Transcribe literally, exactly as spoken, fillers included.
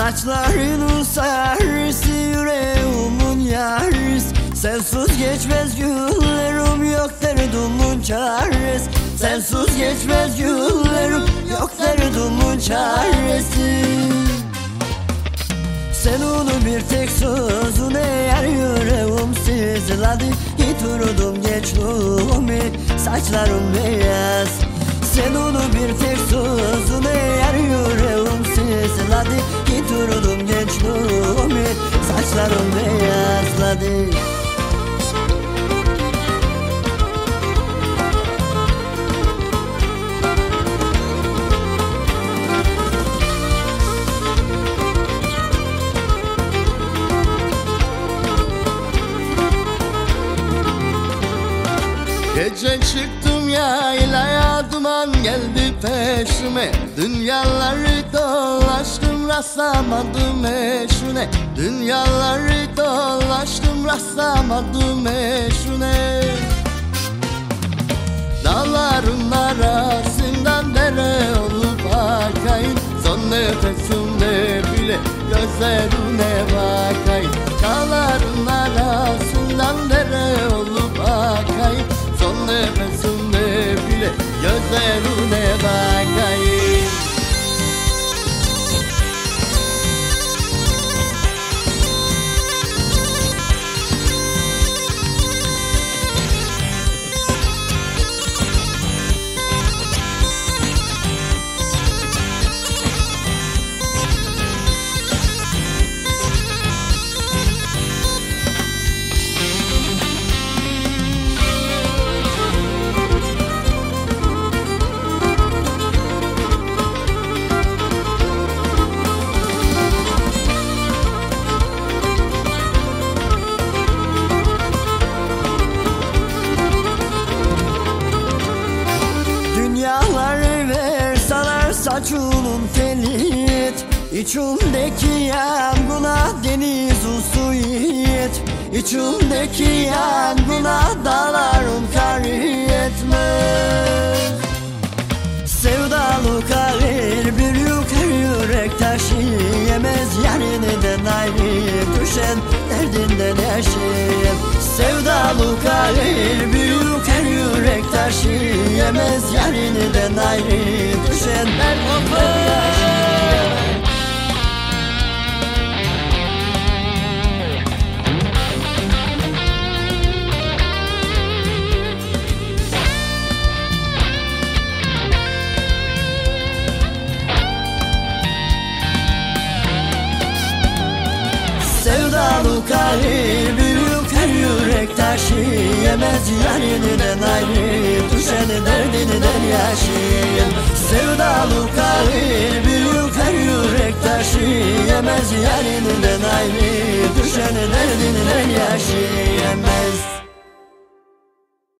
Saçlarının sarısı, yüreğimin yarısı. Sensiz geçmez günlerim, yok derdimin çaresi. Sensiz geçmez günlerim, yok derdimin çaresi. Sen onu bir tek sözüne yer yüreğim sızladı. Yiturdum gençliğimi, saçlarım beyaz. Sen onu bir tek sözüne yer yüreğim sızladı. Yiturdum gençliğimi, saçlarım beyazladı. Gece çıktım yaylaya, duman geldi peşime. Dünyaları dolaştım, rastlamadım eşine. Dünyaları dolaştım, rastlamadım eşine. Dağların arasından dere olup akayım. Son nefesimde bile gözlerine bakayım. Dağların arasından dere olup akayım. Son nefesimde bile gözlerine bakayım. Dünyaları verseler saçının telit. İçimdeki yangına deniz su yet. İçimdeki yangına dağlarım kar etmez. Sevdalı kalır bir yukarı yürek taşıyemez. Yarınından ayrı düşen derdinden yaşayım. Sevdalı kalır bir yukarı yürek taşıyemez. Yarınından ayrı düşen derdinden yaşayım. Sevdalı kalır bir yukarı yürek taşıyemez. Yarınından ayrı düşen derdinden yaşayın. Sevdalı kalır bir yukarı yürek taşıyemez. Yarınından ayrı düşen derdinden yaşayın.